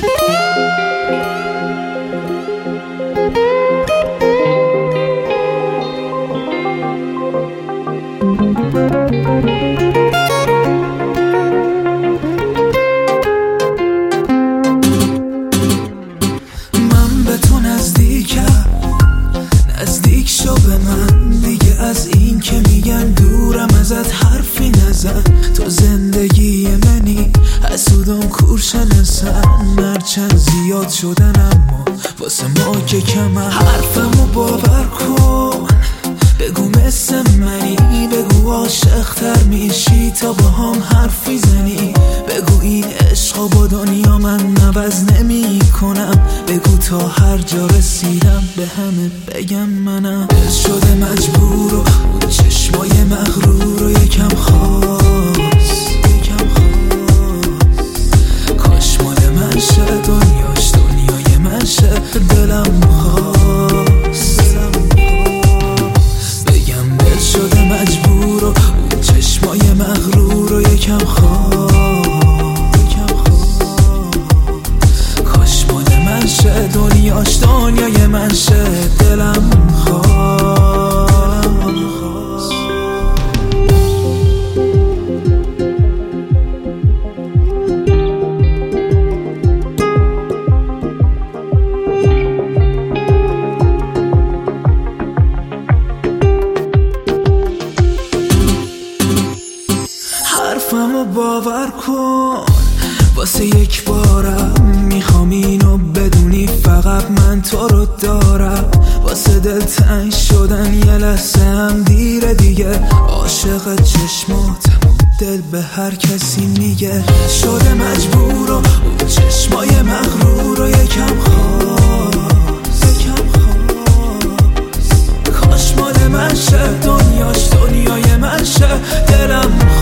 من به تو نزدیکم، نزدیک شو به من دیگه. از این که میگن دورم ازت حرفی نزن. تو زندگی منی، حسودم کورشن اصلا. هرچند زیاد شدن اما واسه ما که کمن. حرفمو باور کن، بگو مثل منی، بگو عاشق‌تر میشی تا با هم حرفی زنی. بگو این عشقا با دنیا من عوض نمی کنم. بگو تا هر جا رسیدم به همه بگم منم. دل شده مجبور و اون چشمای مغرور و یکم خواست. کاش مال من شه دنیاش دنیای من شه. دلم خواست بگم دل شده مجبور و اون چشمای مغرور و یکم خواست. کاش مال من شه دنیاش دنیای من شه. دلم خواست. حرفمو باور کن، واسه یک بارم میخوام اینو بدونی فقط من تو رو دارم. واسه دل تنگ شدن یه لحظه هم دیره دیگه. عاشق چشماتم دل به هر کسی میگه. شده مجبور و اون چشمای مغرور و یکم خواست. کاش مال من شه دنیاش دنیای من شه. دلم